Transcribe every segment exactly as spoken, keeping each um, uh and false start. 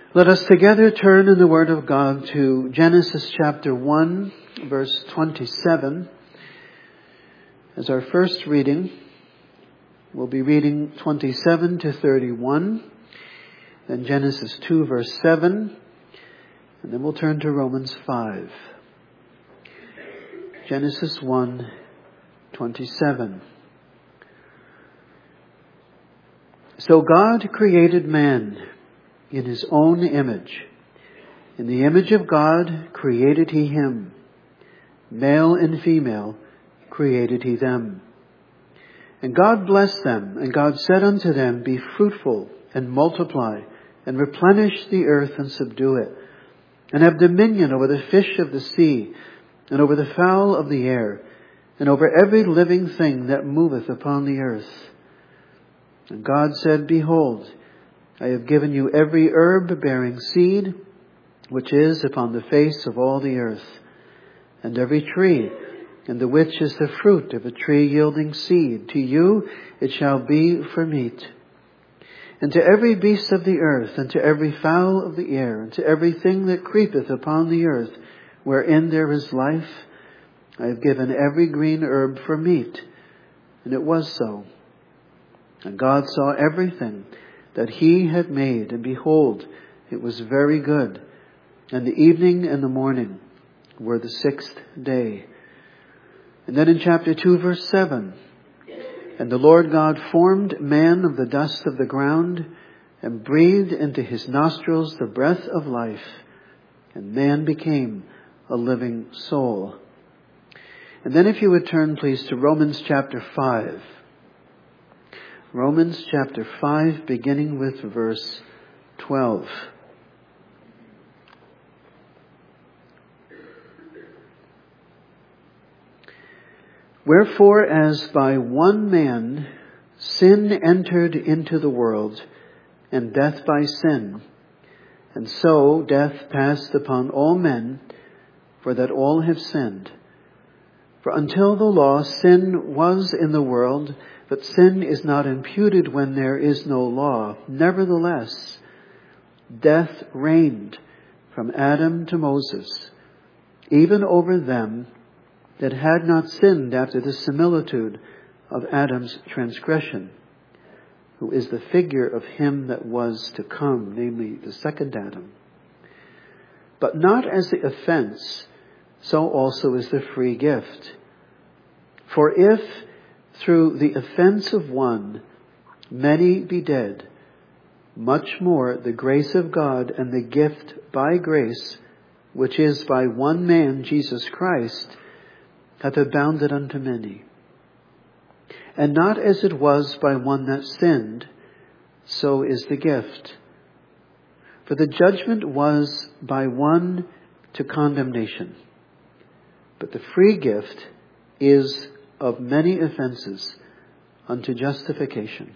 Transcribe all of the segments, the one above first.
Let us together turn in the Word of God to Genesis chapter one, verse twenty-seven. As our first reading, we'll be reading twenty-seven to thirty-one, then Genesis two, verse seven, and then we'll turn to Romans five. Genesis one, twenty-seven. So God created man in his own image. In the image of God created he him. Male and female created he them. And God blessed them, and God said unto them, Be fruitful, and multiply, and replenish the earth, and subdue it, and have dominion over the fish of the sea, and over the fowl of the air, and over every living thing that moveth upon the earth. And God said, Behold, I have given you every herb bearing seed, which is upon the face of all the earth, and every tree, and the which is the fruit of a tree yielding seed. To you it shall be for meat. And to every beast of the earth, and to every fowl of the air, and to everything that creepeth upon the earth, wherein there is life, I have given every green herb for meat. And it was so. And God saw everything that he had made, and behold, it was very good. And the evening and the morning were the sixth day. And then in chapter two, verse seven, And the Lord God formed man of the dust of the ground, and breathed into his nostrils the breath of life, and man became a living soul. And then if you would turn, please, to Romans chapter five. Romans chapter five, beginning with verse twelve. Wherefore, as by one man sin entered into the world, and death by sin, and so death passed upon all men, for that all have sinned. For until the law, sin was in the world, but sin is not imputed when there is no law. Nevertheless, death reigned from Adam to Moses, even over them that had not sinned after the similitude of Adam's transgression, who is the figure of him that was to come, namely the second Adam. But not as the offense, so also is the free gift. For if through the offense of one many be dead, much more the grace of God and the gift by grace, which is by one man, Jesus Christ, hath abounded unto many. And not as it was by one that sinned, so is the gift. For the judgment was by one to condemnation, but the free gift is of many offenses unto justification.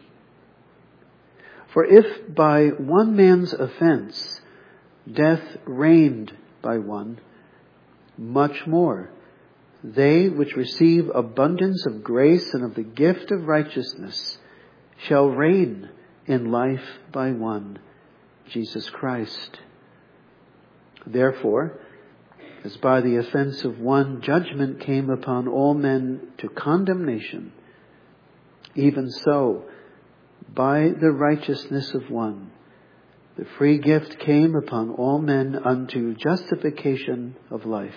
For if by one man's offense death reigned by one, much more they which receive abundance of grace and of the gift of righteousness shall reign in life by one, Jesus Christ. Therefore, as by the offense of one judgment came upon all men to condemnation, even so, by the righteousness of one, the free gift came upon all men unto justification of life.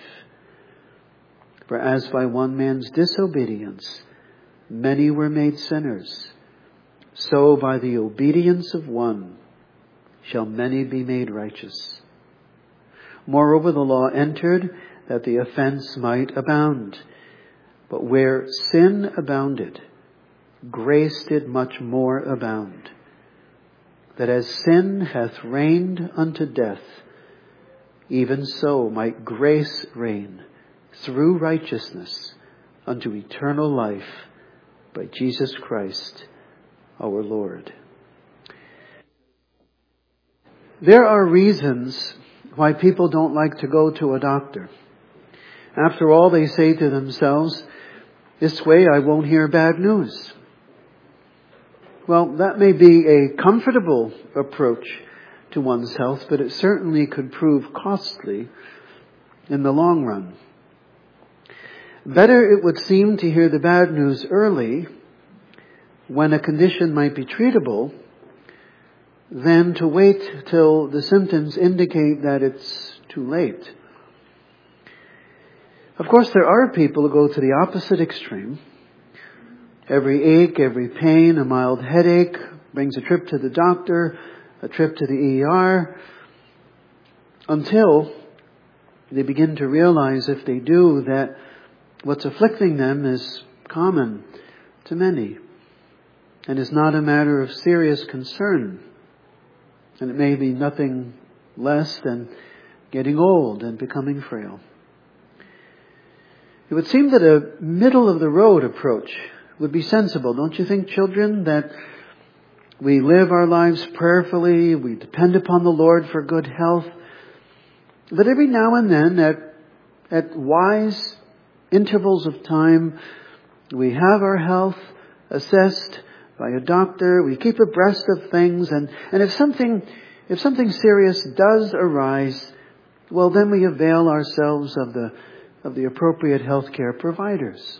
For as by one man's disobedience many were made sinners, so by the obedience of one shall many be made righteous. Moreover, the law entered that the offense might abound. But where sin abounded, grace did much more abound. That as sin hath reigned unto death, even so might grace reign through righteousness unto eternal life by Jesus Christ our Lord. There are reasons why people don't like to go to a doctor. After all, they say to themselves, this way I won't hear bad news. Well, that may be a comfortable approach to one's health, but it certainly could prove costly in the long run. Better, it would seem, to hear the bad news early, when a condition might be treatable, than to wait till the symptoms indicate that it's too late. Of course, there are people who go to the opposite extreme. Every ache, every pain, a mild headache brings a trip to the doctor, a trip to the E R, until they begin to realize, if they do, that what's afflicting them is common to many and is not a matter of serious concern. And it may be nothing less than getting old and becoming frail. It would seem that a middle-of-the-road approach would be sensible. Don't you think, children, that we live our lives prayerfully, we depend upon the Lord for good health, but every now and then, at, at wise intervals of time, we have our health assessed by a doctor, we keep abreast of things, and, and if something if something serious does arise, well, then we avail ourselves of the of the appropriate healthcare providers.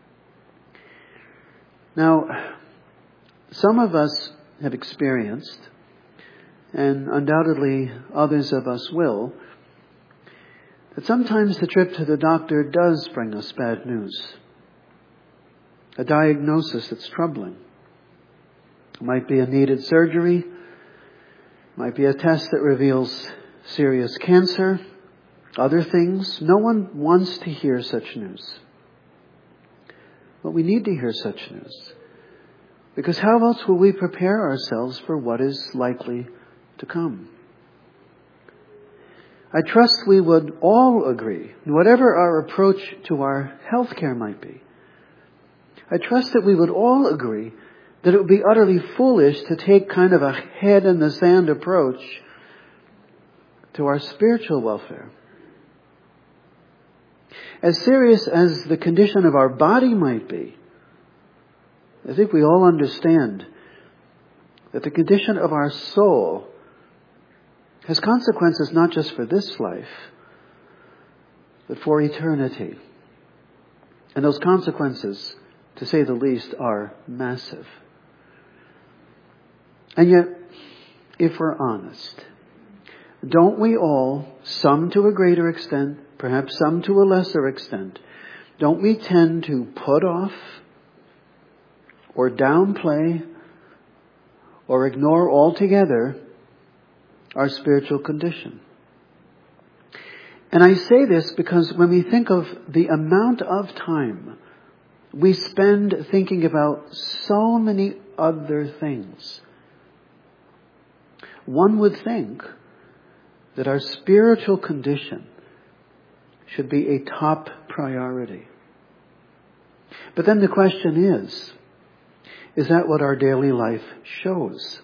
Now, some of us have experienced, and undoubtedly others of us will, that sometimes the trip to the doctor does bring us bad news. A diagnosis that's troubling. It might be a needed surgery. It might be a test that reveals serious cancer. Other things. No one wants to hear such news. But we need to hear such news. Because how else will we prepare ourselves for what is likely to come? I trust we would all agree, whatever our approach to our health care might be, I trust that we would all agree that it would be utterly foolish to take kind of a head in the sand approach to our spiritual welfare. As serious as the condition of our body might be, I think we all understand that the condition of our soul has consequences not just for this life, but for eternity. And those consequences, to say the least, are massive. And yet, if we're honest, don't we all, some to a greater extent, perhaps some to a lesser extent, don't we tend to put off or downplay or ignore altogether our spiritual condition? And I say this because when we think of the amount of time we spend thinking about so many other things, one would think that our spiritual condition should be a top priority. But then the question is, is that what our daily life shows?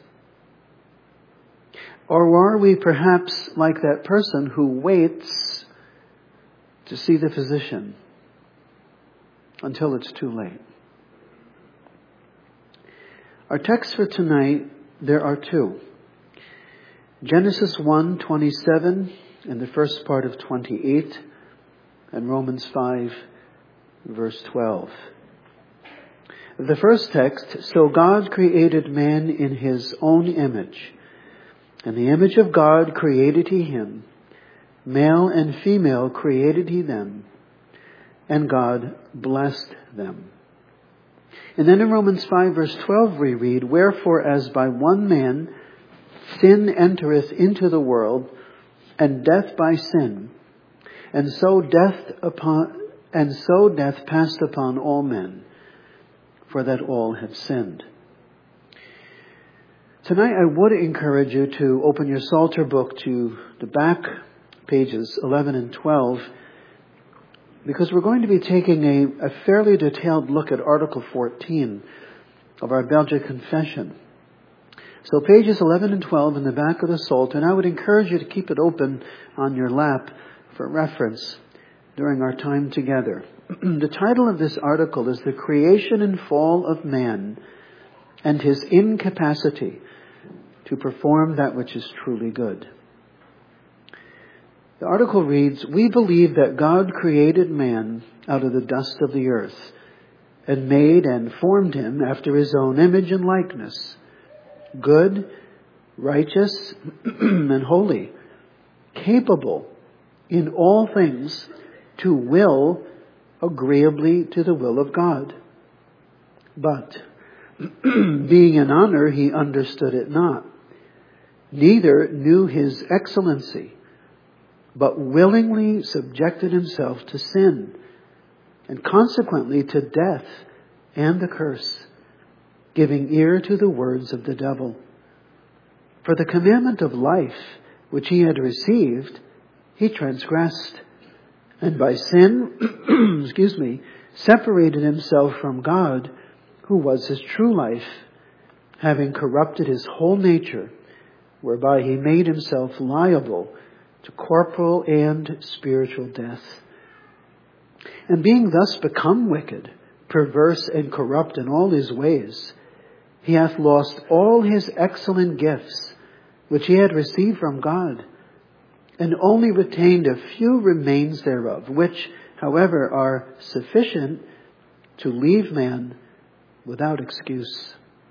Or are we perhaps like that person who waits to see the physician until it's too late? Our texts for tonight, there are two. Genesis one twenty-seven and the first part of twenty-eight, and Romans five verse twelve. The first text, so God created man in his own image. In the image of God created he him. Male and female created he them. And God blessed them. And then in Romans five verse twelve we read, wherefore as by one man sin entereth into the world, and death by sin, and so death upon and so death passed upon all men, for that all have sinned. Tonight I would encourage you to open your Psalter book to the back pages eleven and twelve, because we're going to be taking a, a fairly detailed look at Article fourteen of our Belgic Confession. So pages eleven and twelve in the back of the Psalter, and I would encourage you to keep it open on your lap for reference during our time together. The title of this article is The Creation and Fall of Man and His Incapacity to perform that which is truly good. The article reads, "We believe that God created man out of the dust of the earth and made and formed him after his own image and likeness, good, righteous, and holy, capable in all things to will agreeably to the will of God. But being in honor, he understood it not, neither knew his excellency, but willingly subjected himself to sin, and consequently to death and the curse, giving ear to the words of the devil. For the commandment of life, which he had received, he transgressed, and by sin, excuse me, separated himself from God, who was his true life, having corrupted his whole nature, whereby he made himself liable to corporal and spiritual death. And being thus become wicked, perverse, and corrupt in all his ways, he hath lost all his excellent gifts, which he had received from God, and only retained a few remains thereof, which, however, are sufficient to leave man without excuse.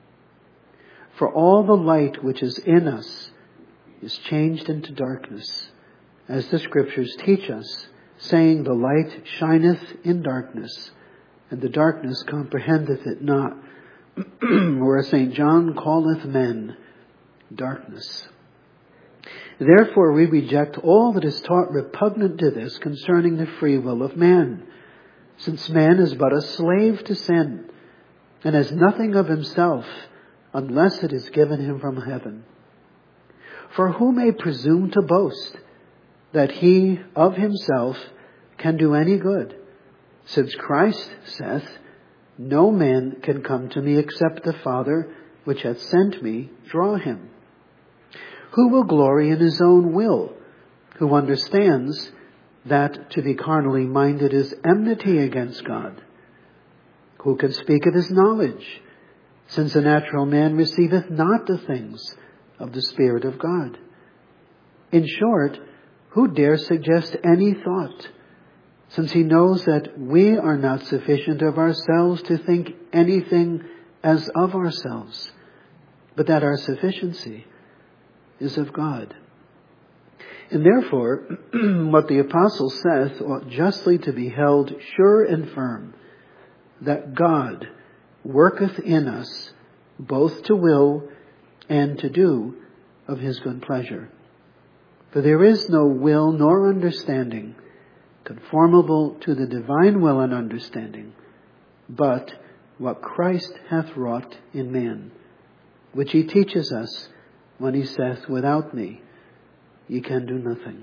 For all the light which is in us is changed into darkness, as the Scriptures teach us, saying, the light shineth in darkness, and the darkness comprehendeth it not. Where Saint John calleth men darkness. Therefore we reject all that is taught repugnant to this concerning the free will of man, since man is but a slave to sin, and has nothing of himself unless it is given him from heaven. For who may presume to boast that he of himself can do any good, since Christ saith, no man can come to me except the Father which hath sent me draw him? Who will glory in his own will, who understands that to be carnally minded is enmity against God? Who can speak of his knowledge, since a natural man receiveth not the things of the Spirit of God? In short, who dare suggest any thought, since he knows that we are not sufficient of ourselves to think anything as of ourselves, but that our sufficiency is of God? And therefore, what the apostle saith ought justly to be held sure and firm, that God worketh in us both to will and to do of his good pleasure. For there is no will nor understanding conformable to the divine will and understanding, but what Christ hath wrought in man, which he teaches us when he saith, without me ye can do nothing.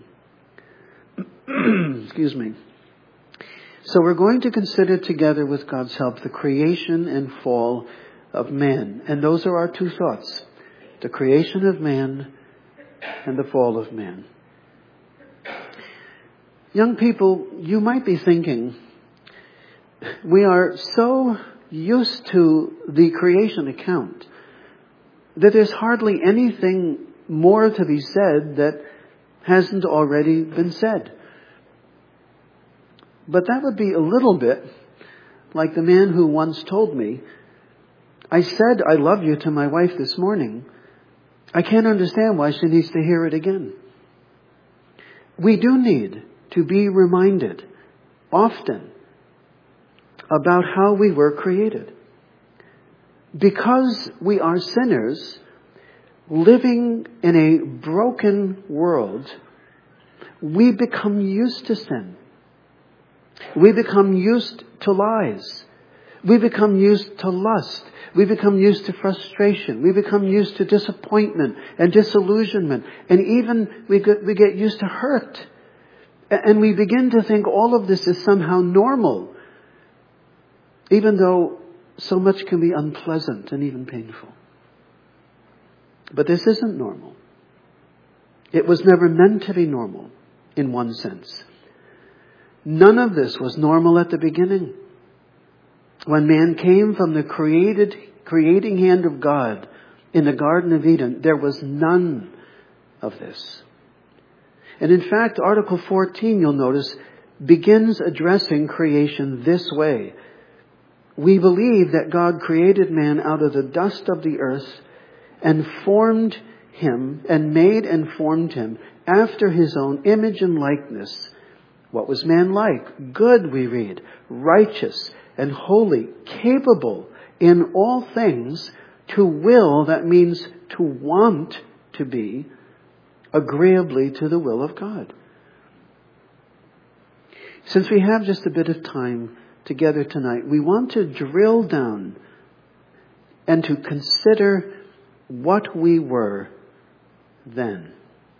Excuse me. So we're going to consider together with God's help the creation and fall of man. And those are our two thoughts. The creation of man and the fall of man. Young people, you might be thinking, we are so used to the creation account that there's hardly anything more to be said that hasn't already been said. But that would be a little bit like the man who once told me, I said I love you to my wife this morning. I can't understand why she needs to hear it again. We do need to be reminded often about how we were created. Because we are sinners living in a broken world, we become used to sin. We become used to lies. We become used to lust. We become used to frustration. We become used to disappointment and disillusionment. And even we get, we get used to hurt. And we begin to think all of this is somehow normal, even though so much can be unpleasant and even painful. But this isn't normal. It was never meant to be normal in one sense. None of this was normal at the beginning. When man came from the created, creating hand of God In the Garden of Eden, there was none of this. And in fact, Article fourteen, you'll notice, begins addressing creation this way. We believe that God created man out of the dust of the earth and formed him and made and formed him after his own image and likeness. What was man like? Good, we read, righteous and holy, capable in all things to will, that means to want to be, agreeably to the will of God. Since we have just a bit of time together tonight, we want to drill down and to consider what we were then.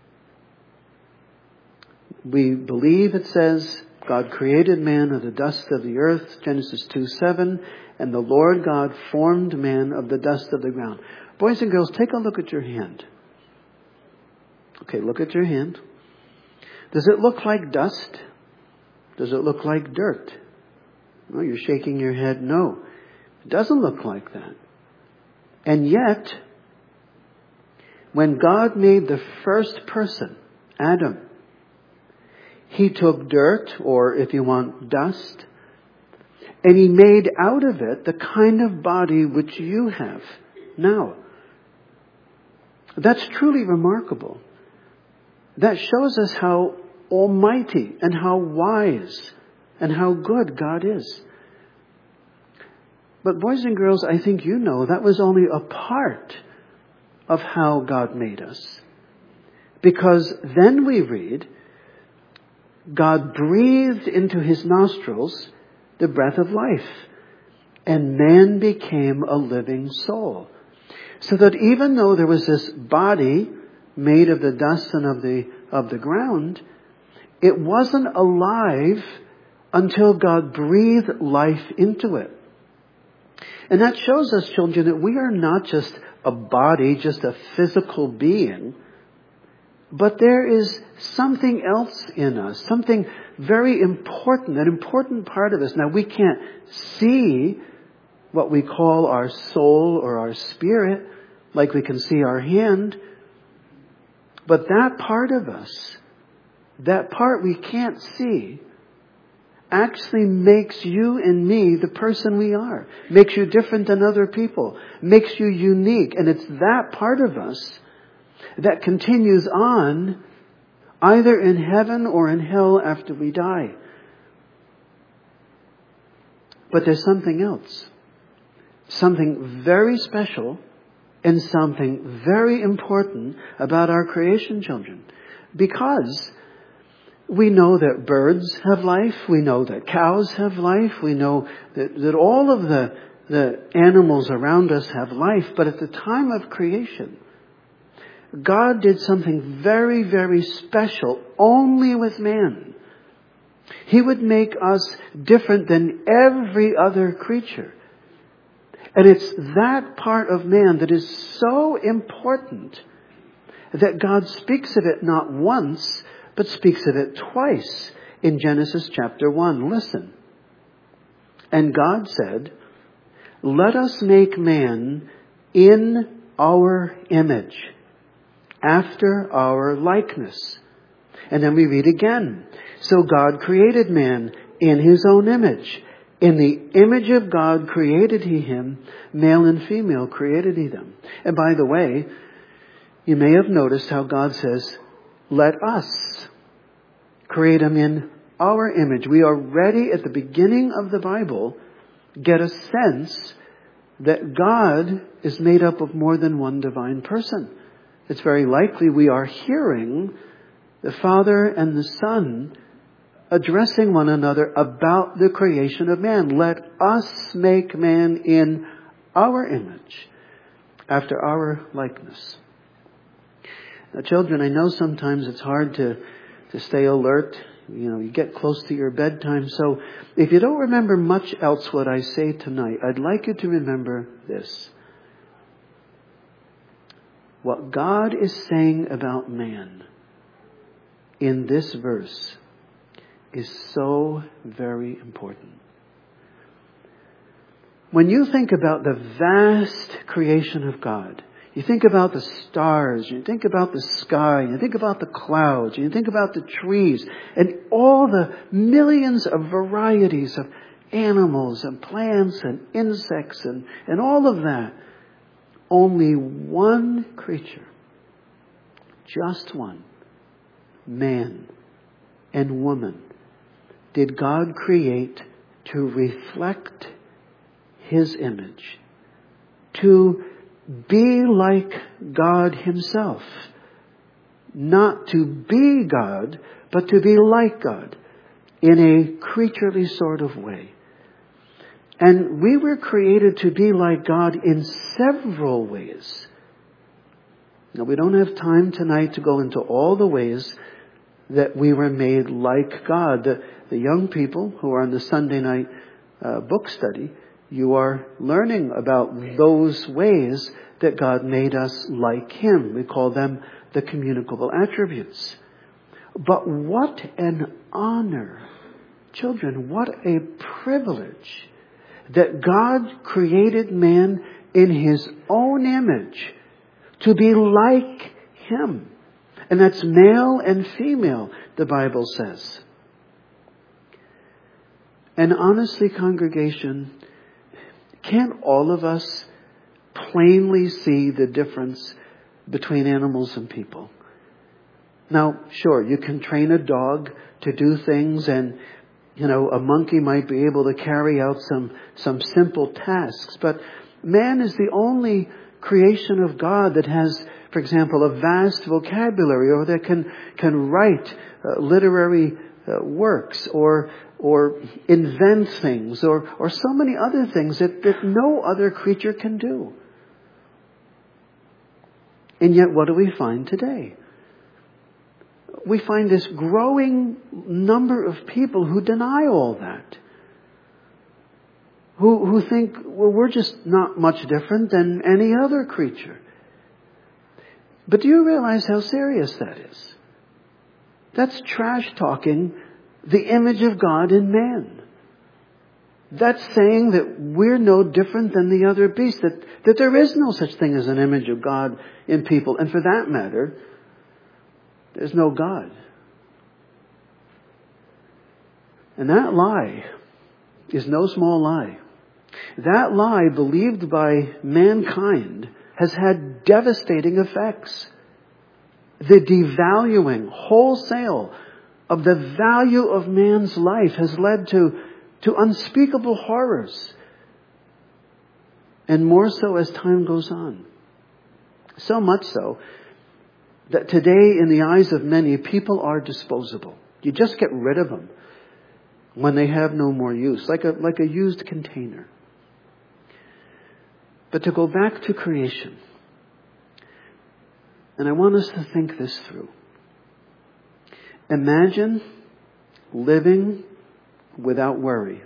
We believe, it says, God created man of the dust of the earth, Genesis two seven, and the Lord God formed man of the dust of the ground. Boys and girls, take a look at your hand. Okay, look at your hand. Does it look like dust? Does it look like dirt? Oh, you're shaking your head. No, it doesn't look like that. And yet, when God made the first person, Adam, He took dirt, or if you want, dust, and He made out of it the kind of body which you have now. That's truly remarkable. That shows us how almighty and how wise and how good God is. But boys and girls, I think you know that was only a part of how God made us. Because then we read, God breathed into his nostrils the breath of life, and man became a living soul. So that even though there was this body made of the dust and of the of the ground, it wasn't alive until God breathed life into it. And that shows us, children, that we are not just a body, just a physical being, but there is something else in us, something very important, an important part of us. Now, we can't see what we call our soul or our spirit like we can see our hand, but that part of us, that part we can't see, actually makes you and me the person we are. Makes you different than other people. Makes you unique. And it's that part of us that continues on either in heaven or in hell after we die. But there's something else. Something very special and something very important about our creation, children. Because we know that birds have life. We know that cows have life. We know that, that all of the, the animals around us have life. But at the time of creation, God did something very, very special only with man. He would make us different than every other creature. And it's that part of man that is so important that God speaks of it not once, but speaks of it twice in Genesis chapter one. Listen. And God said, "Let us make man in our image, after our likeness." And then we read again. So God created man in his own image. In the image of God created he him, male and female created he them. And by the way, you may have noticed how God says, "Let us create him in our image." We already at the beginning of the Bible get a sense that God is made up of more than one divine person. It's very likely we are hearing the Father and the Son addressing one another about the creation of man. Let us make man in our image, after our likeness. Now, children, I know sometimes it's hard to, to stay alert. You know, you get close to your bedtime. So if you don't remember much else what I say tonight, I'd like you to remember this. What God is saying about man in this verse is so very important. When you think about the vast creation of God, You think about the stars, you think about the sky, you think about the clouds, you think about the trees, and all the millions of varieties of animals and plants and insects and, and all of that. Only one creature, just one, man and woman, did God create to reflect His image, to be like God Himself. Not to be God, but to be like God in a creaturely sort of way. And we were created to be like God in several ways. Now, we don't have time tonight to go into all the ways that we were made like God. The, the young people who are on the Sunday night uh, book study, you are learning about those ways that God made us like Him. We call them the communicable attributes. But what an honor, children, what a privilege that God created man in His own image to be like Him. And that's male and female, the Bible says. And honestly, congregation, can't all of us plainly see the difference between animals and people? Now, sure, you can train a dog to do things, and, you know, a monkey might be able to carry out some, some simple tasks. But man is the only creation of God that has, for example, a vast vocabulary, or that can, can write uh, literary uh, works, or or invent things, or, or so many other things that, that no other creature can do. And yet, what do we find today? We find this growing number of people who deny all that. Who, who think, well, we're just not much different than any other creature. But do you realize how serious that is? That's trash talking the image of God in man. That's saying that we're no different than the other beasts, that, that there is no such thing as an image of God in people. And for that matter, there's no God. And that lie is no small lie. That lie, believed by mankind, has had devastating effects. The devaluing wholesale of the value of man's life has led to, to unspeakable horrors. And more so as time goes on. So much so that today, in the eyes of many, people are disposable. You just get rid of them when they have no more use, like a, like a used container. But to go back to creation, and I want us to think this through. Imagine living without worry.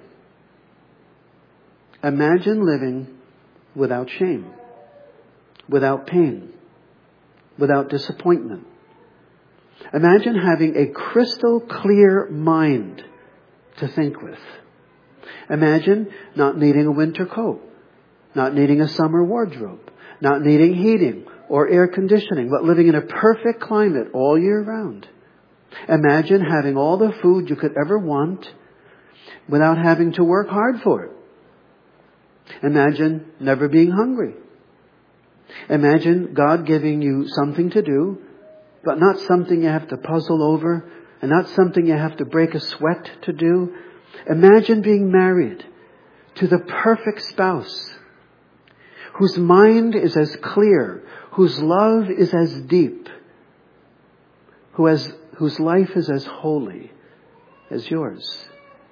Imagine living without shame, without pain, without disappointment. Imagine having a crystal clear mind to think with. Imagine not needing a winter coat, not needing a summer wardrobe, not needing heating or air conditioning, but living in a perfect climate all year round. Imagine having all the food you could ever want without having to work hard for it. Imagine never being hungry. Imagine God giving you something to do, but not something you have to puzzle over, and not something you have to break a sweat to do. Imagine being married to the perfect spouse, whose mind is as clear, whose love is as deep, who has, whose life is as holy as yours.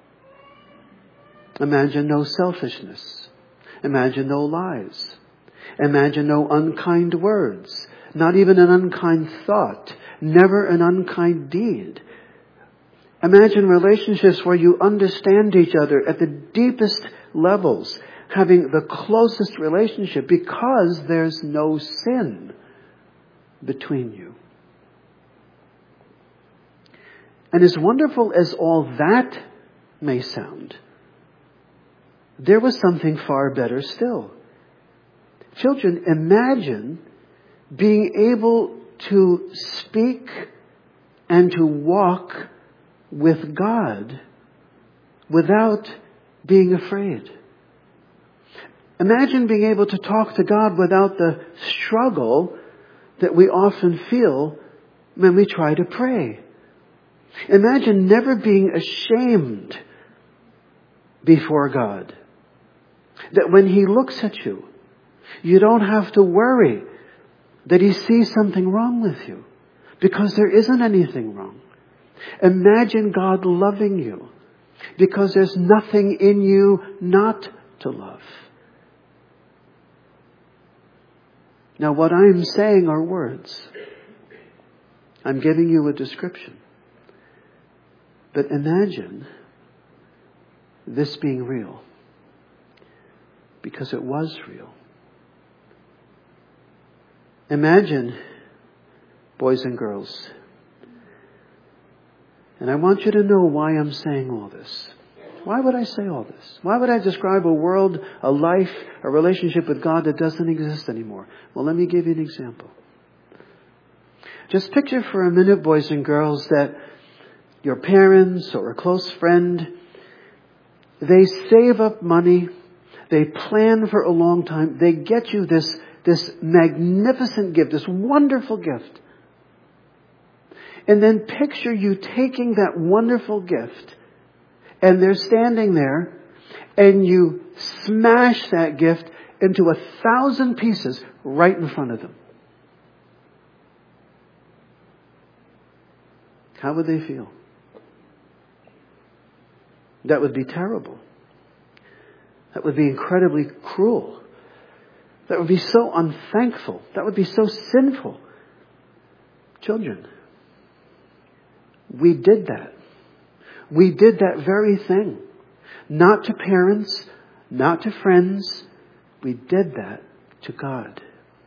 Imagine no selfishness. Imagine no lies. Imagine no unkind words, not even an unkind thought, never an unkind deed. Imagine relationships where you understand each other at the deepest levels, having the closest relationship because there's no sin between you. And as wonderful as all that may sound, there was something far better still. Children, imagine being able to speak and to walk with God without being afraid. Imagine being able to talk to God without the struggle that we often feel when we try to pray. Imagine never being ashamed before God. That when He looks at you, you don't have to worry that He sees something wrong with you, because there isn't anything wrong. Imagine God loving you because there's nothing in you not to love. Now, what I'm saying are words. I'm giving you a description. But imagine this being real, because it was real. Imagine, boys and girls, and I want you to know why I'm saying all this. Why would I say all this? Why would I describe a world, a life, a relationship with God that doesn't exist anymore? Well, let me give you an example. Just picture for a minute, boys and girls, that your parents or a close friend, they save up money, they plan for a long time, they get you this, this magnificent gift, this wonderful gift. And then picture you taking that wonderful gift, and they're standing there, and you smash that gift into a thousand pieces right in front of them. How would they feel? That would be terrible. That would be incredibly cruel. That would be so unthankful. That would be so sinful. Children, we did that. We did that very thing. Not to parents, not to friends. We did that to God.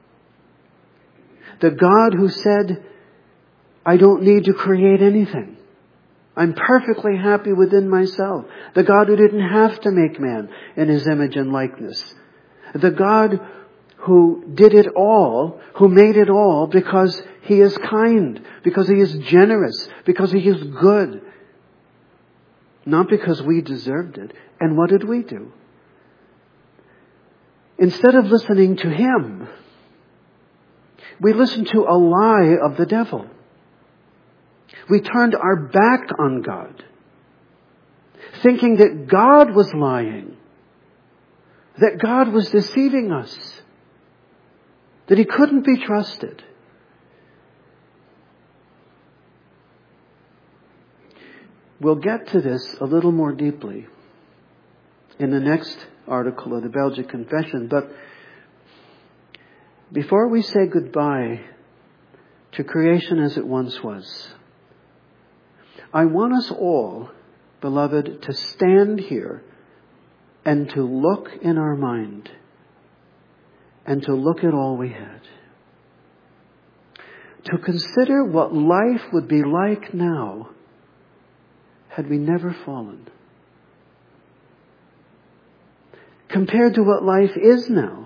The God who said, I don't need to create anything. I'm perfectly happy within myself. The God who didn't have to make man in His image and likeness. The God who did it all, who made it all because He is kind, because He is generous, because He is good. Not because we deserved it. And what did we do? Instead of listening to Him, we listened to a lie of the devil. We turned our back on God, thinking that God was lying, that God was deceiving us, that He couldn't be trusted. We'll get to this a little more deeply in the next article of the Belgic Confession, but before we say goodbye to creation as it once was, I want us all, beloved, to stand here and to look in our mind and to look at all we had. To consider what life would be like now had we never fallen. Compared to what life is now.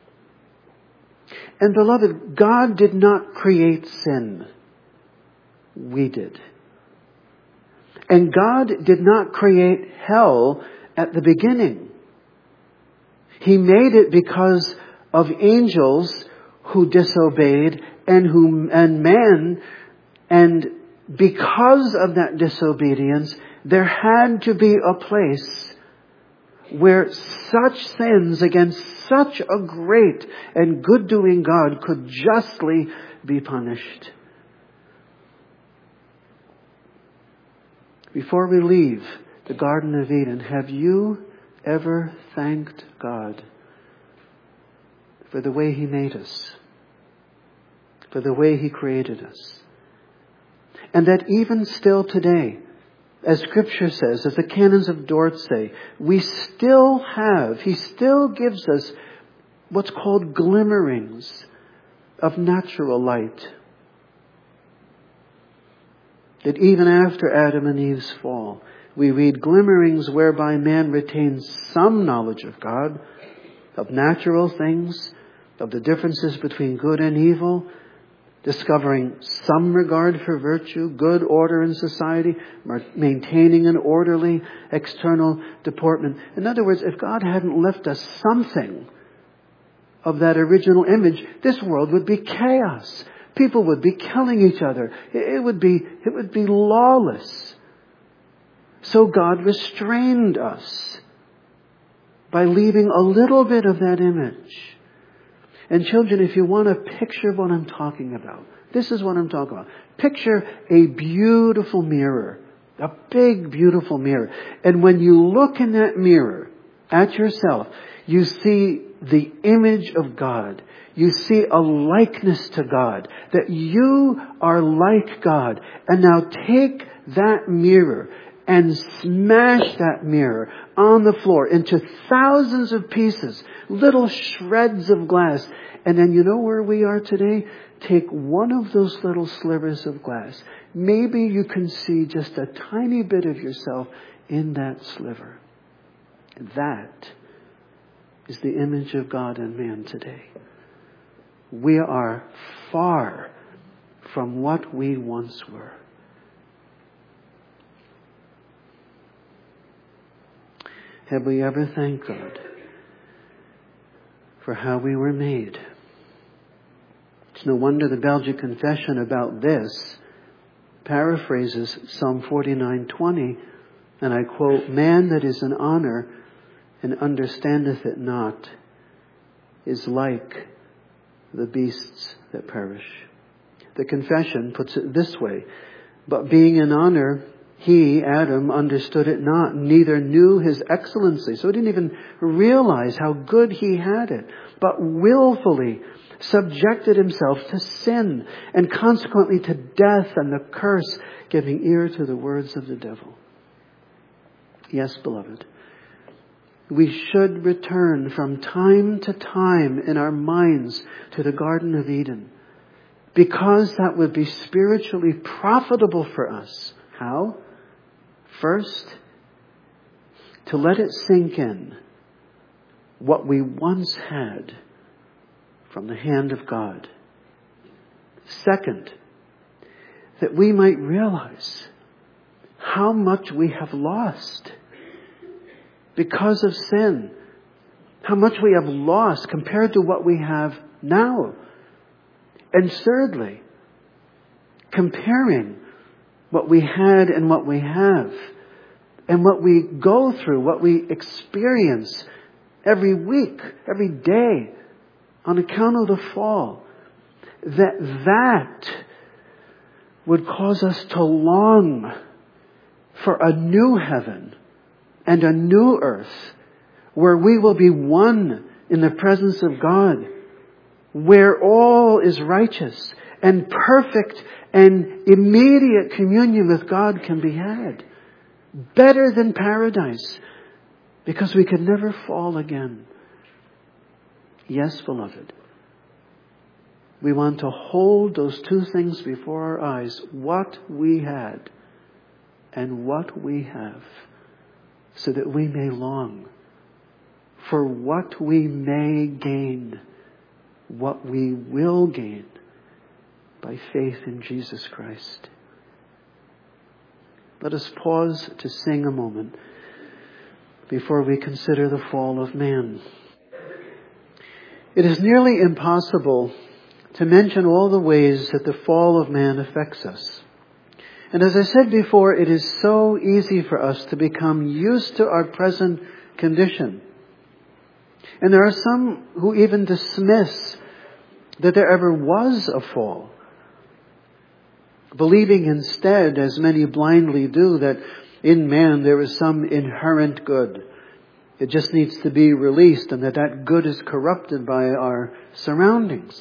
And beloved, God did not create sin. We did. And God did not create hell at the beginning. He made it because of angels who disobeyed and who and man, and because of that disobedience, there had to be a place where such sins against such a great and good-doing God could justly be punished. Before we leave the Garden of Eden, have you ever thanked God for the way He made us, for the way He created us? And that even still today, as Scripture says, as the canons of Dort say, we still have, He still gives us what's called glimmerings of natural light. That even after Adam and Eve's fall, we read glimmerings whereby man retains some knowledge of God, of natural things, of the differences between good and evil, discovering some regard for virtue, good order in society, maintaining an orderly external deportment. In other words, if God hadn't left us something of that original image, this world would be chaos. People would be killing each other. It would be, it would be lawless. So God restrained us by leaving a little bit of that image. And children, if you want a picture of what I'm talking about, this is what I'm talking about. Picture a beautiful mirror, a big, beautiful mirror. And when you look in that mirror at yourself, you see the image of God. You see a likeness to God, that you are like God. And now take that mirror and smash that mirror on the floor into thousands of pieces, little shreds of glass. And then you know where we are today? Take one of those little slivers of glass. Maybe you can see just a tiny bit of yourself in that sliver. That is the image of God in man today. We are far from what we once were. Have we ever thanked God for how we were made? It's no wonder the Belgic Confession about this paraphrases Psalm forty-nine twenty, and I quote, "Man that is an honor and understandeth it not is like the beasts that perish." The Confession puts it this way, "But being in honor, he, Adam, understood it not, neither knew his excellency." So he didn't even realize how good he had it, but willfully subjected himself to sin and consequently to death and the curse, giving ear to the words of the devil. Yes, beloved, we should return from time to time in our minds to the Garden of Eden, because that would be spiritually profitable for us. How? First, to let it sink in what we once had from the hand of God. Second, that we might realize how much we have lost because of sin. How much we have lost compared to what we have now. And thirdly, comparing what we had and what we have, and what we go through, what we experience every week, every day, on account of the fall, that that would cause us to long for a new heaven and a new earth, where we will be one in the presence of God, where all is righteous and perfect and immediate communion with God can be had. Better than paradise, because we could never fall again. Yes, beloved, we want to hold those two things before our eyes, what we had and what we have, so that we may long for what we may gain, what we will gain by faith in Jesus Christ. Let us pause to sing a moment before we consider the fall of man. It is nearly impossible to mention all the ways that the fall of man affects us. And as I said before, it is so easy for us to become used to our present condition. And there are some who even dismiss that there ever was a fall, believing instead, as many blindly do, that in man there is some inherent good. It just needs to be released, and that that good is corrupted by our surroundings.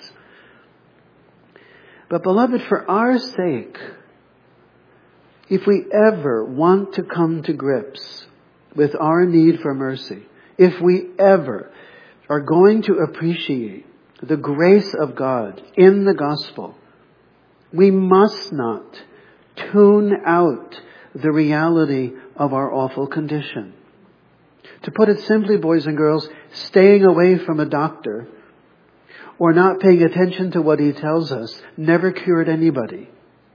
But beloved, for our sake, if we ever want to come to grips with our need for mercy, if we ever are going to appreciate the grace of God in the gospel, we must not tune out the reality of our awful condition. To put it simply, boys and girls, staying away from a doctor or not paying attention to what he tells us never cured anybody.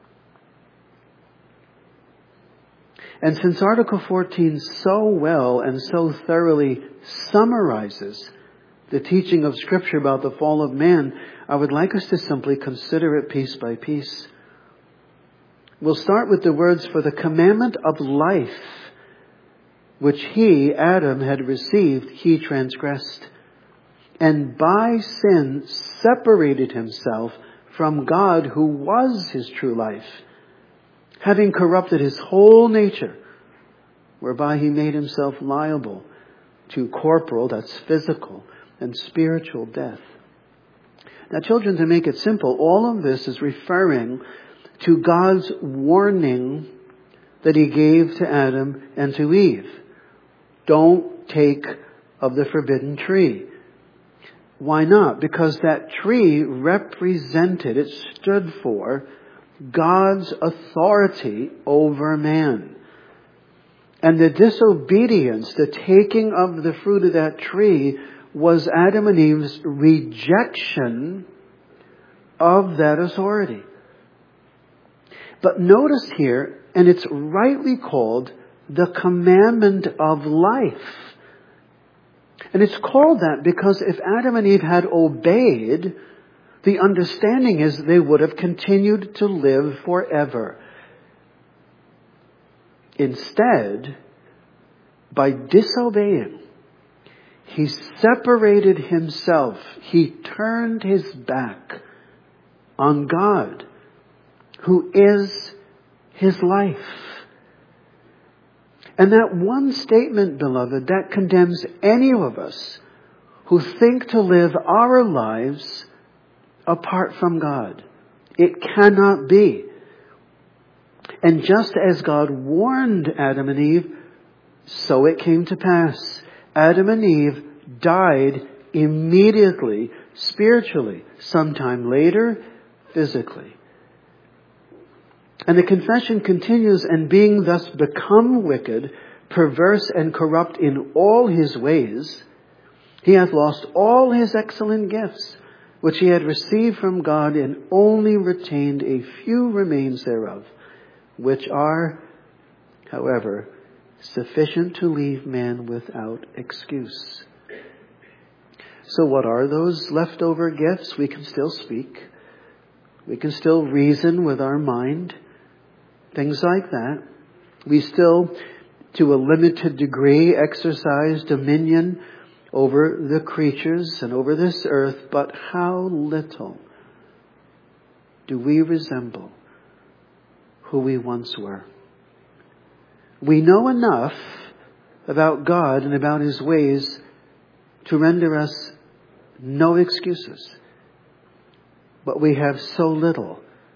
And since Article fourteen so well and so thoroughly summarizes the teaching of Scripture about the fall of man, I would like us to simply consider it piece by piece. We'll start with the words, "For the commandment of life, which he, Adam, had received, he transgressed, and by sin separated himself from God, who was his true life, having corrupted his whole nature, whereby he made himself liable to corporal," that's physical, "and spiritual death." Now, children, to make it simple, all of this is referring to God's warning that he gave to Adam and to Eve. Don't take of the forbidden tree. Why not? Because that tree represented, it stood for God's authority over man. And the disobedience, the taking of the fruit of that tree, was Adam and Eve's rejection of that authority. But notice here, and it's rightly called the commandment of life. And it's called that because if Adam and Eve had obeyed, the understanding is they would have continued to live forever. Instead, by disobeying, he separated himself. He turned his back on God, who is his life. And that one statement, beloved, that condemns any of us who think to live our lives apart from God. It cannot be. And just as God warned Adam and Eve, so it came to pass. Adam and Eve died immediately, spiritually, sometime later, physically. And the confession continues, "And being thus become wicked, perverse and corrupt in all his ways, he hath lost all his excellent gifts, which he had received from God, and only retained a few remains thereof, which are, however, sufficient to leave man without excuse." So what are those leftover gifts? We can still speak. We can still reason with our mind. Things like that. We still, to a limited degree, exercise dominion over the creatures and over this earth, but how little do we resemble who we once were? We know enough about God and about his ways to render us no excuses. But we have so little,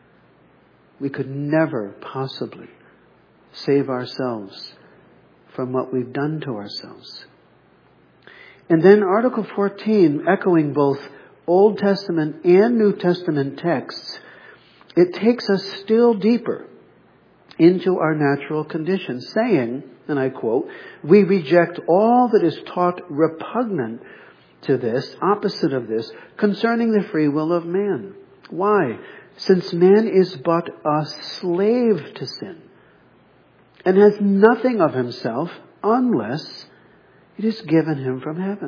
we could never possibly save ourselves from what we've done to ourselves. And then Article fourteen, echoing both Old Testament and New Testament texts, it takes us still deeper into our natural condition, saying, and I quote, "We reject all that is taught repugnant to this, opposite of this, concerning the free will of man." Why? Since man is but a slave to sin and has nothing of himself unless it is given him from heaven.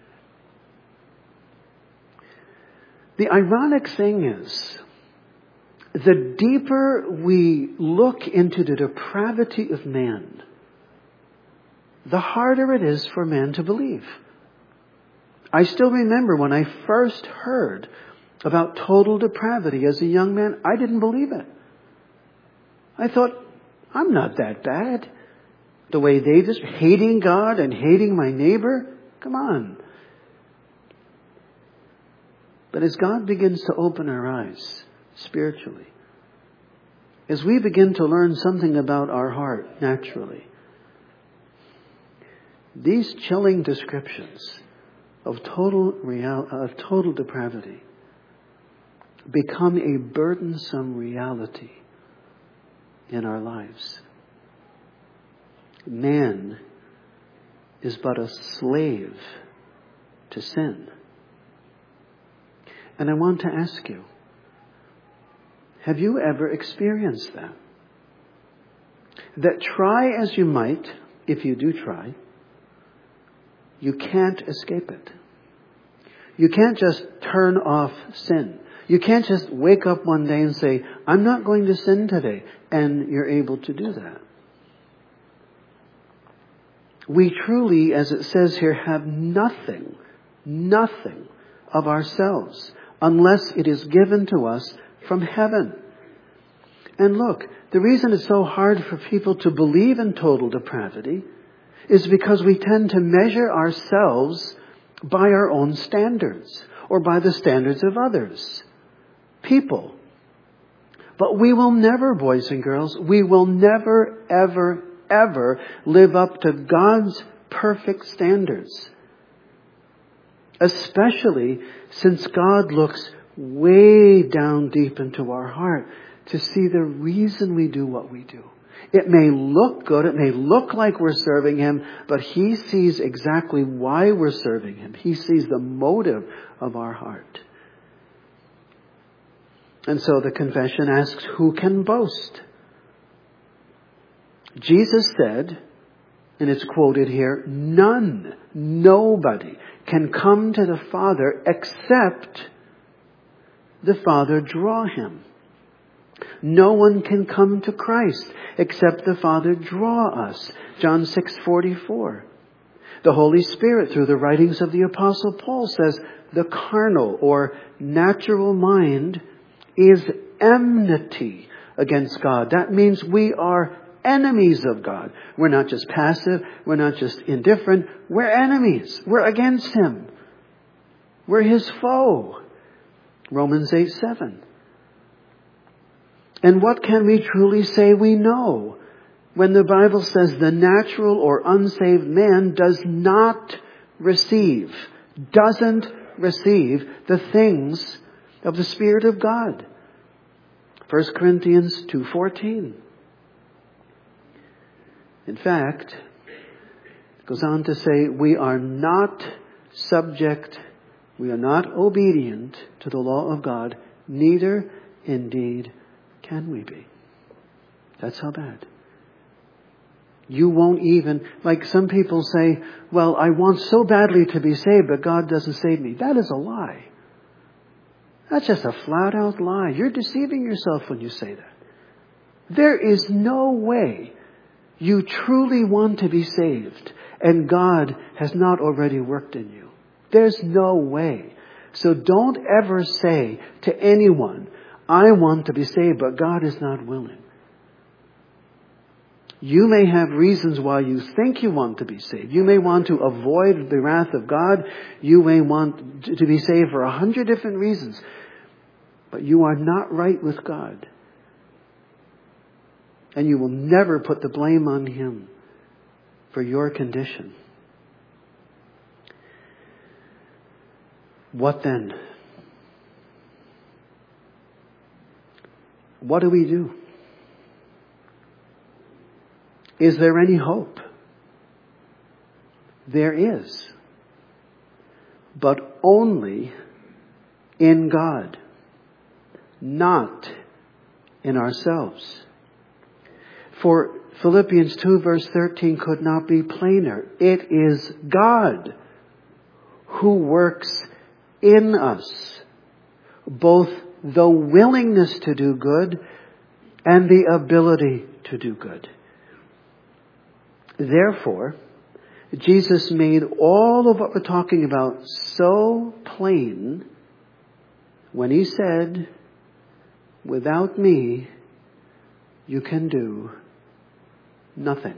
The ironic thing is, the deeper we look into the depravity of man, the harder it is for man to believe. I still remember when I first heard about total depravity as a young man, I didn't believe it. I thought, I'm not that bad. The way they just hating God and hating my neighbor, come on. But as God begins to open our eyes spiritually, as we begin to learn something about our heart naturally, these chilling descriptions of total real, of total depravity become a burdensome reality in our lives. Man is but a slave to sin. And I want to ask you, have you ever experienced that? That try as you might, if you do try, you can't escape it. You can't just turn off sin. You can't just wake up one day and say, I'm not going to sin today. And you're able to do that. We truly, as it says here, have nothing, nothing of ourselves unless it is given to us from heaven. And look, the reason it's so hard for people to believe in total depravity is because we tend to measure ourselves by our own standards or by the standards of others, people. But we will never, boys and girls, we will never, ever, ever live up to God's perfect standards. Especially since God looks way down deep into our heart to see the reason we do what we do. It may look good, it may look like we're serving Him, but He sees exactly why we're serving Him. He sees the motive of our heart. And so the confession asks, who can boast? Jesus said, and it's quoted here, none, nobody can come to the Father except the Father draw him. No one can come to Christ except the Father draw us. John six forty-four. The Holy Spirit, through the writings of the Apostle Paul, says the carnal or natural mind is enmity against God. That means we are enemies of God. We're not just passive. We're not just indifferent. We're enemies. We're against Him. We're His foe. Romans eight seven. And what can we truly say we know when the Bible says the natural or unsaved man does not receive, doesn't receive the things of the Spirit of God? First Corinthians two fourteen. In fact, it goes on to say, we are not subject, we are not obedient to the law of God, neither indeed can we be. That's how bad. You won't even, like some people say, well, I want so badly to be saved, but God doesn't save me. That is a lie. That's just a flat out lie. You're deceiving yourself when you say that. There is no way you truly want to be saved and God has not already worked in you. There's no way. So don't ever say to anyone, I want to be saved, but God is not willing. You may have reasons why you think you want to be saved. You may want to avoid the wrath of God. You may want to be saved for a hundred different reasons. But you are not right with God. And you will never put the blame on Him for your condition. What then? What do we do? Is there any hope? There is. But only in God. Not in ourselves. For Philippians two verse thirteen could not be plainer. It is God who works in us both the willingness to do good and the ability to do good. Therefore, Jesus made all of what we're talking about so plain when He said, without me, you can do nothing.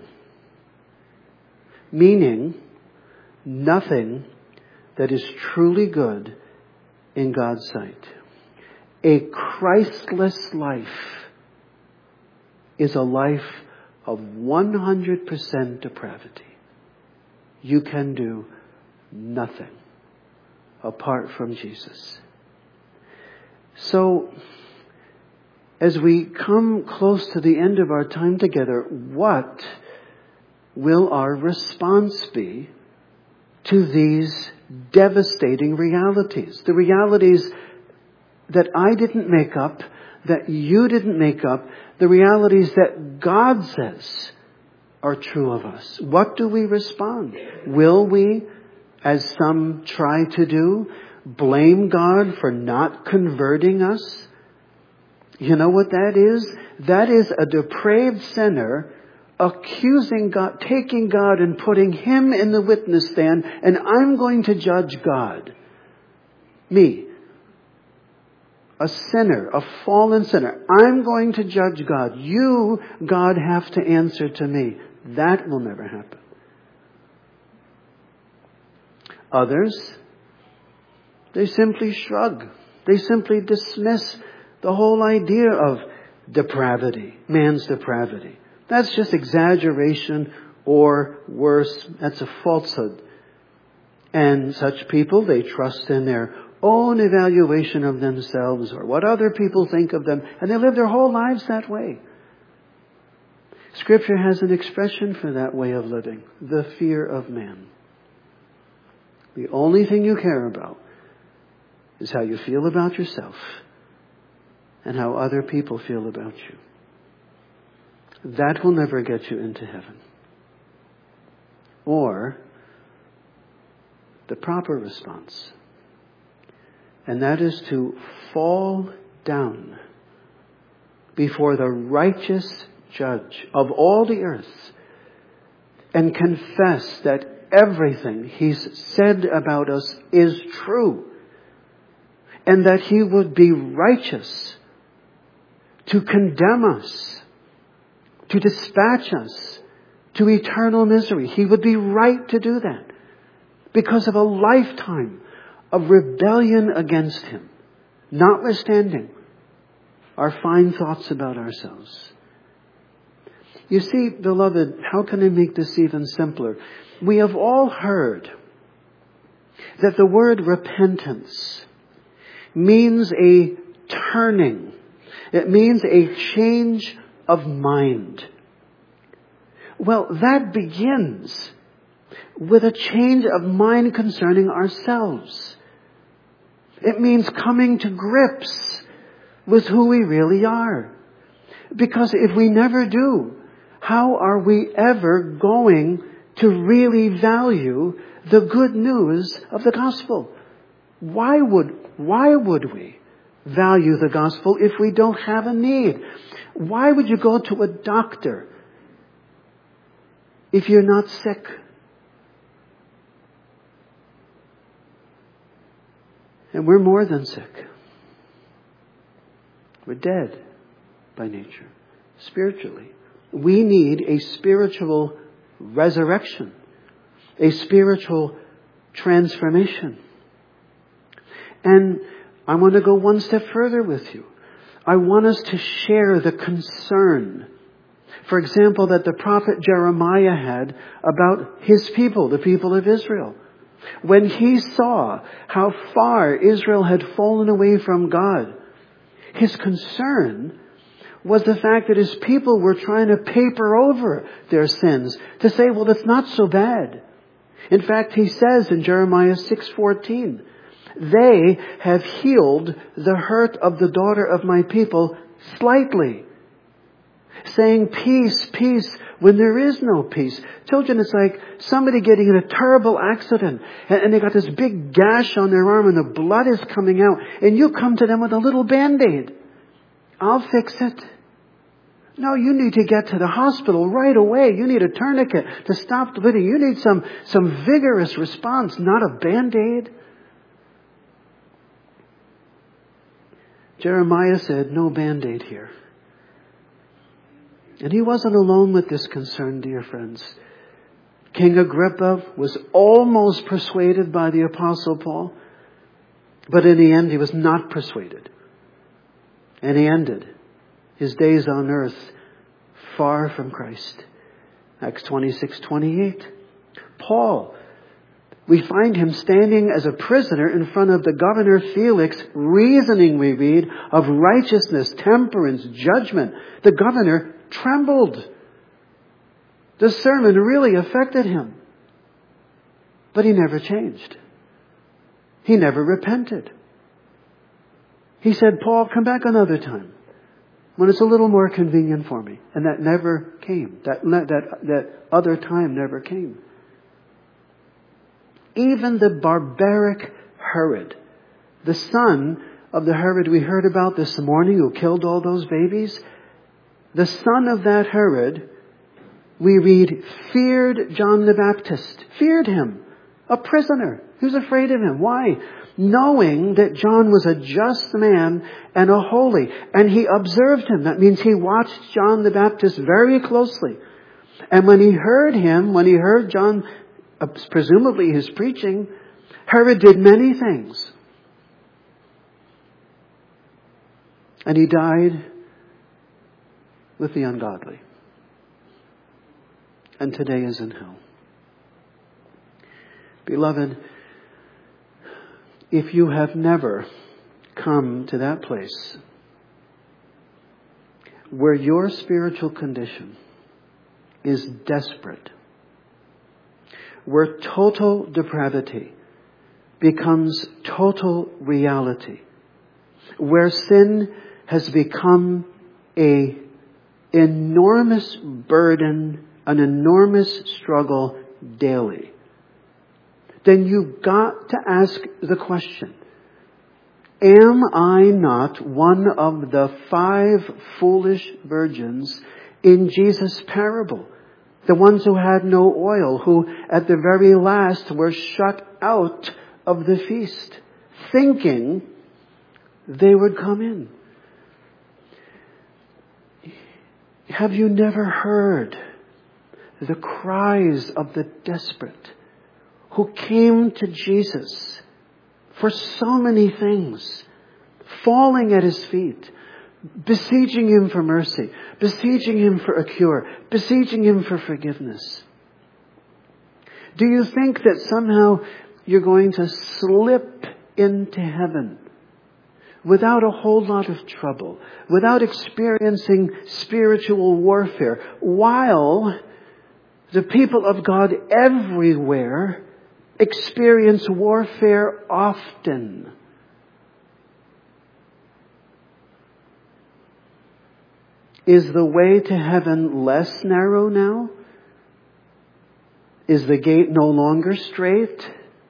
Meaning, nothing that is truly good in God's sight. A Christless life is a life of one hundred percent depravity. You can do nothing apart from Jesus. So, as we come close to the end of our time together, what will our response be to these devastating realities? The realities that I didn't make up, that you didn't make up, the realities that God says are true of us. What do we respond? Will we, as some try to do, blame God for not converting us? You know what that is? That is a depraved sinner accusing God, taking God and putting Him in the witness stand, and I'm going to judge God. Me. A sinner, a fallen sinner. I'm going to judge God. You, God, have to answer to me. That will never happen. Others, they simply shrug. They simply dismiss the whole idea of depravity, man's depravity. That's just exaggeration, or worse, that's a falsehood. And such people, they trust in their own evaluation of themselves or what other people think of them, and they live their whole lives that way. Scripture has an expression for that way of living: the fear of man. The only thing you care about is how you feel about yourself and how other people feel about you. That will never get you into heaven. Or the proper response. And that is to fall down before the righteous judge of all the earth and confess that everything He's said about us is true, and that He would be righteous to condemn us, to dispatch us to eternal misery. He would be right to do that because of a lifetime of rebellion against Him, notwithstanding our fine thoughts about ourselves. You see, beloved, how can I make this even simpler? We have all heard that the word repentance means a turning. It means a change of mind. Well, that begins with a change of mind concerning ourselves. It means coming to grips with who we really are. Because if we never do, how are we ever going to really value the good news of the gospel? Why would, why would we value the gospel if we don't have a need? Why would you go to a doctor if you're not sick? And we're more than sick. We're dead by nature, spiritually. We need a spiritual resurrection, a spiritual transformation. And I want to go one step further with you. I want us to share the concern, for example, that the prophet Jeremiah had about his people, the people of Israel. When he saw how far Israel had fallen away from God, his concern was the fact that his people were trying to paper over their sins to say, well, it's not so bad. In fact, he says in Jeremiah six fourteen, they have healed the hurt of the daughter of my people slightly, saying peace, peace, when there is no peace. Children, it's like somebody getting in a terrible accident and, and they got this big gash on their arm and the blood is coming out, and you come to them with a little Band-Aid. I'll fix it. No, you need to get to the hospital right away. You need a tourniquet to stop the bleeding. You need some, some vigorous response, not a Band-Aid. Jeremiah said, no Band-Aid here. And he wasn't alone with this concern, dear friends. King Agrippa was almost persuaded by the Apostle Paul, but in the end he was not persuaded. And he ended his days on earth far from Christ. Acts twenty-six twenty-eight. Paul, we find him standing as a prisoner in front of the governor Felix, reasoning, we read, of righteousness, temperance, judgment. The governor trembled. The sermon really affected him. But he never changed. He never repented. He said, Paul, come back another time when it's a little more convenient for me. And that never came. That, that, that other time never came. Even the barbaric Herod, the son of the Herod we heard about this morning who killed all those babies, the son of that Herod, we read, feared John the Baptist. Feared him. A prisoner. He was afraid of him. Why? Knowing that John was a just man and a holy. And he observed him. That means he watched John the Baptist very closely. And when he heard him, when he heard John, uh, presumably his preaching, Herod did many things. And he died with the ungodly. And today is in hell. Beloved, if you have never come to that place where your spiritual condition is desperate, where total depravity becomes total reality, where sin has become a enormous burden, an enormous struggle daily, then you've got to ask the question, am I not one of the five foolish virgins in Jesus' parable? The ones who had no oil, who at the very last were shut out of the feast, thinking they would come in. Have you never heard the cries of the desperate who came to Jesus for so many things, falling at his feet, beseeching him for mercy, beseeching him for a cure, beseeching him for forgiveness? Do you think that somehow you're going to slip into heaven without a whole lot of trouble, without experiencing spiritual warfare, while the people of God everywhere experience warfare often? Is the way to heaven less narrow now? Is the gate no longer straight?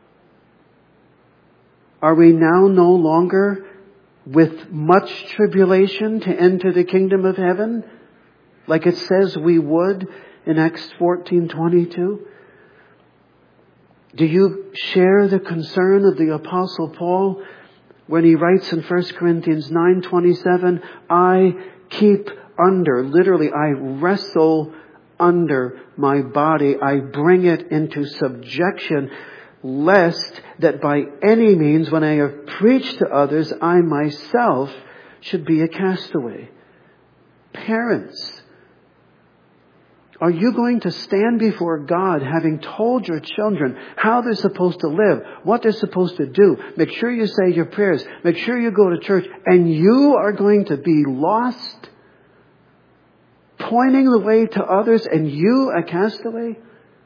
Are we now no longer with much tribulation to enter the kingdom of heaven, like it says we would in Acts fourteen twenty-two? Do you share the concern of the Apostle Paul when he writes in First Corinthians nine twenty-seven, I keep under, literally, I wrestle under my body, I bring it into subjection, lest that by any means, when I have preached to others, I myself should be a castaway. Parents, are you going to stand before God having told your children how they're supposed to live, what they're supposed to do? Make sure you say your prayers. Make sure you go to church. And you are going to be lost, pointing the way to others, and you a castaway?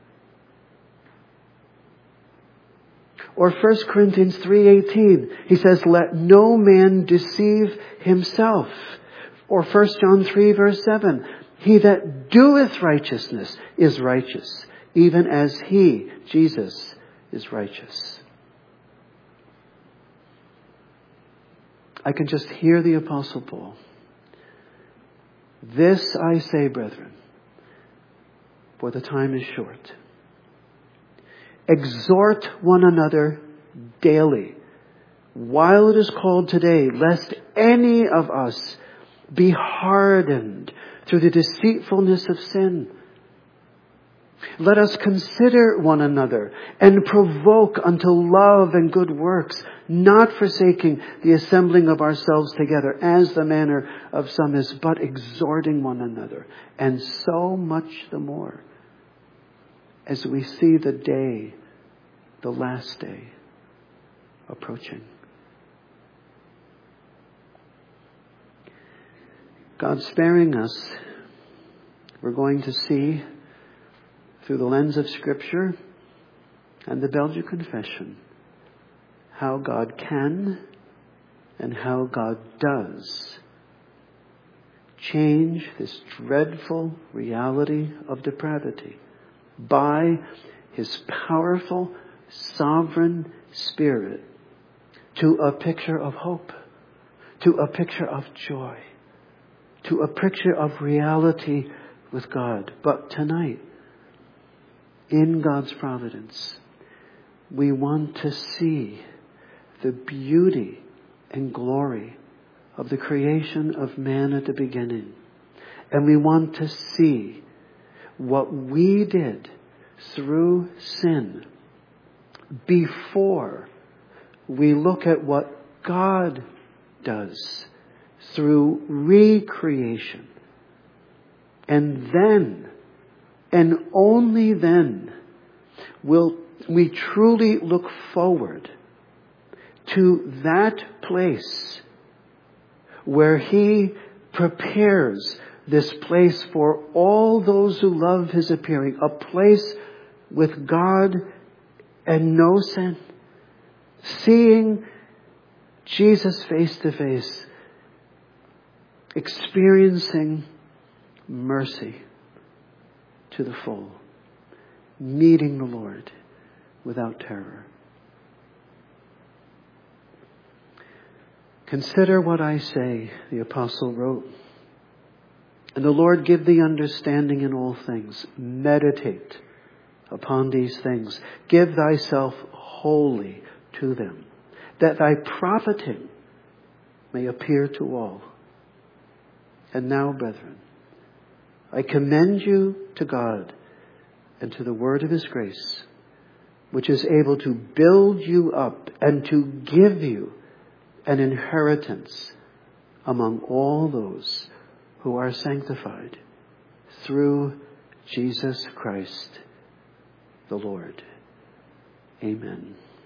Or First Corinthians three eighteen, he says, let no man deceive himself. Or First John three verse seven, he that doeth righteousness is righteous, even as he, Jesus, is righteous. I can just hear the Apostle Paul. This I say, brethren, for the time is short. Exhort one another daily, while it is called today, lest any of us be hardened through the deceitfulness of sin. Let us consider one another and provoke unto love and good works, not forsaking the assembling of ourselves together, as the manner of some is, but exhorting one another, and so much the more as we see the day, the last day, approaching. God sparing us, we're going to see through the lens of Scripture and the Belgian Confession how God can and how God does change this dreadful reality of depravity by His powerful, sovereign Spirit to a picture of hope, to a picture of joy, to a picture of reality with God. But tonight, in God's providence, we want to see the beauty and glory of the creation of man at the beginning. And we want to see what we did through sin before we look at what God does through recreation. And then, and only then, will we truly look forward to that place where He prepares this place for all those who love His appearing, a place with God and no sin, seeing Jesus face to face, experiencing mercy to the full, meeting the Lord without terror. Consider what I say, the apostle wrote. And the Lord give thee understanding in all things. Meditate upon these things. Give thyself wholly to them, that thy profiting may appear to all. And now, brethren, I commend you to God and to the word of His grace, which is able to build you up and to give you an inheritance among all those who are sanctified through Jesus Christ the Lord. Amen.